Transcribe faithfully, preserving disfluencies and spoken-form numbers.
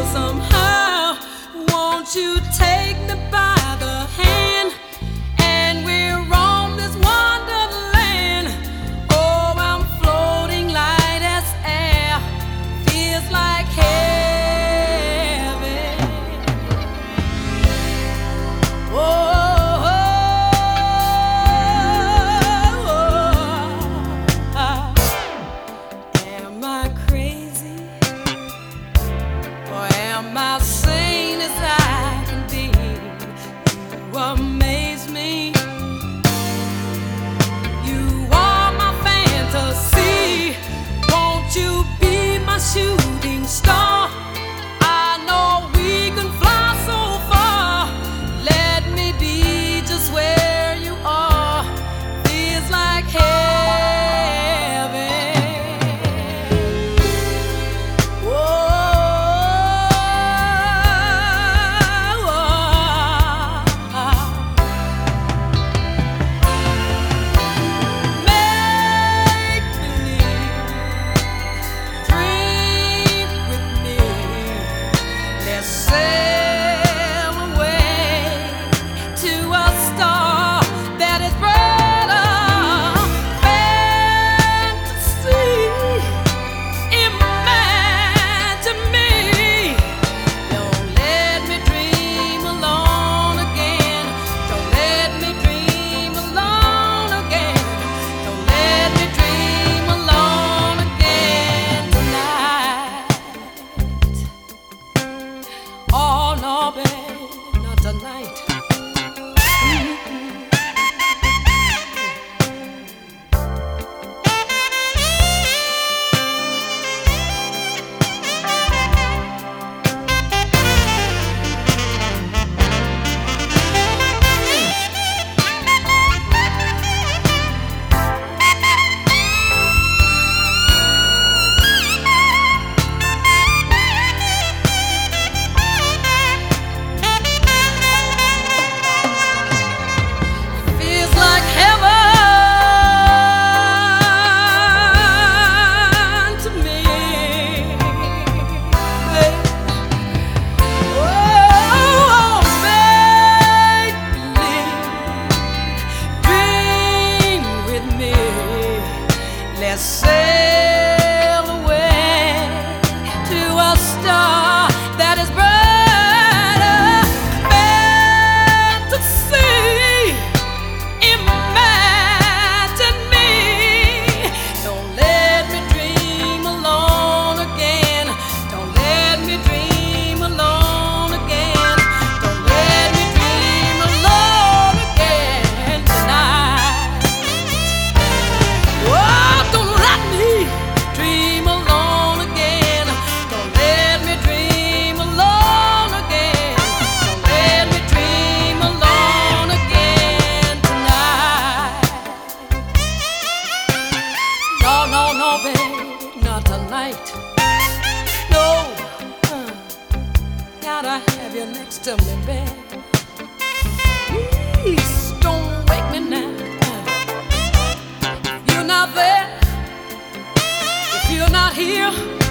somehow. Won't you take me by the hand and we'll roam this wonderland? Oh, I'm floating light as air, feels like heaven. Oh. Am I sane as I can be? You amaze me. You are my fantasy. Won't you be my shooting star? I know we can fly so far. Let me be just where you are. Feels like heaven. Sail away to a star that is brighter. Fantasy, imagine me. Don't let me dream alone again. Don't let me dream alone again. Don't let me dream alone again tonight. Oh no, babe, not tonight. Let's sail away to a star that is brighter. Fantasy, imagine me. Don't let me dream alone again. Don't let me dream alone again. Don't let me dream alone again tonight. Whoa. Dream alone again. Don't let me dream alone again. Don't let me dream alone again tonight. No, no, no, babe, not tonight. No, uh, gotta have you next to me, babe. Please don't wake me now. You're not there. You're not here.